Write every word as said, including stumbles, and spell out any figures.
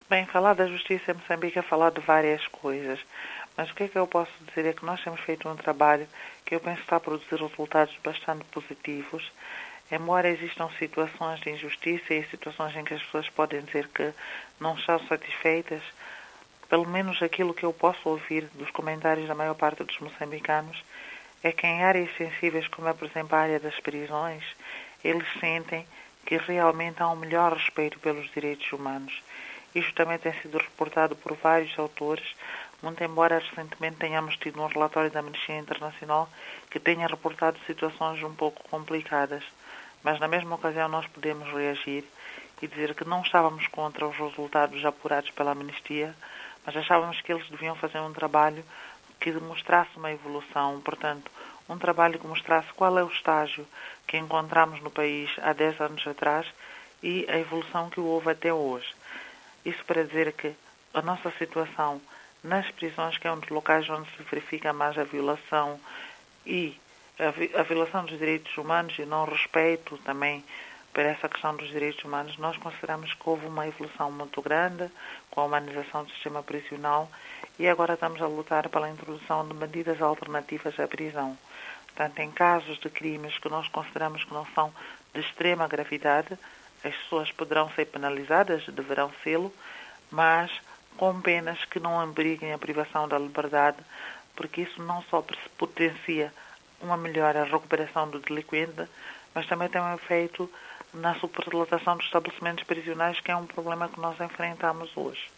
Bem, falar da justiça em Moçambique é falar de várias coisas, mas o que é que eu posso dizer é que nós temos feito um trabalho que eu penso está a produzir resultados bastante positivos, embora existam situações de injustiça e situações em que as pessoas podem dizer que não estão satisfeitas. Pelo menos aquilo que eu posso ouvir dos comentários da maior parte dos moçambicanos é que em áreas sensíveis, como é, por exemplo, a área das prisões, eles sentem que realmente há um melhor respeito pelos direitos humanos. Isto também tem sido reportado por vários autores, muito embora recentemente tenhamos tido um relatório da Amnistia Internacional que tenha reportado situações um pouco complicadas. Mas na mesma ocasião nós podemos reagir e dizer que não estávamos contra os resultados apurados pela Amnistia, mas achávamos que eles deviam fazer um trabalho que demonstrasse uma evolução, portanto, um trabalho que mostrasse qual é o estágio que encontramos no país há dez anos atrás e a evolução que houve até hoje. Isso para dizer que a nossa situação nas prisões, que é um dos locais onde se verifica mais a violação e a, vi a violação dos direitos humanos e não respeito também para essa questão dos direitos humanos, nós consideramos que houve uma evolução muito grande com a humanização do sistema prisional e agora estamos a lutar pela introdução de medidas alternativas à prisão. Portanto, em casos de crimes que nós consideramos que não são de extrema gravidade, as pessoas poderão ser penalizadas, deverão sê-lo, mas com penas que não obriguem a privação da liberdade, porque isso não só potencia uma melhor recuperação do delinquente, mas também tem um efeito na superlotação dos estabelecimentos prisionais, que é um problema que nós enfrentamos hoje.